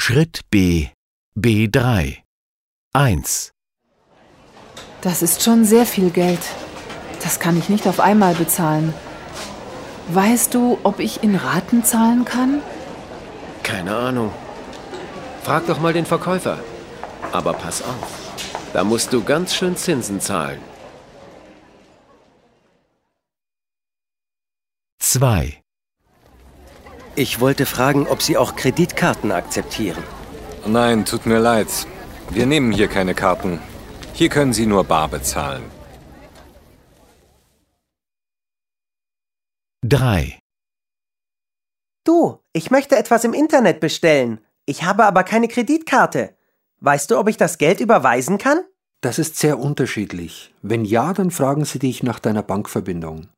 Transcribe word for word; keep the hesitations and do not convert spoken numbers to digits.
Schritt B, B drei. eins. Das ist schon sehr viel Geld. Das kann ich nicht auf einmal bezahlen. Weißt du, ob ich in Raten zahlen kann? Keine Ahnung. Frag doch mal den Verkäufer. Aber pass auf, da musst du ganz schön Zinsen zahlen. zwei. Ich wollte fragen, ob Sie auch Kreditkarten akzeptieren. Nein, tut mir leid. Wir nehmen hier keine Karten. Hier können Sie nur bar bezahlen. drei. Du, ich möchte etwas im Internet bestellen. Ich habe aber keine Kreditkarte. Weißt du, ob ich das Geld überweisen kann? Das ist sehr unterschiedlich. Wenn ja, dann fragen Sie dich nach deiner Bankverbindung.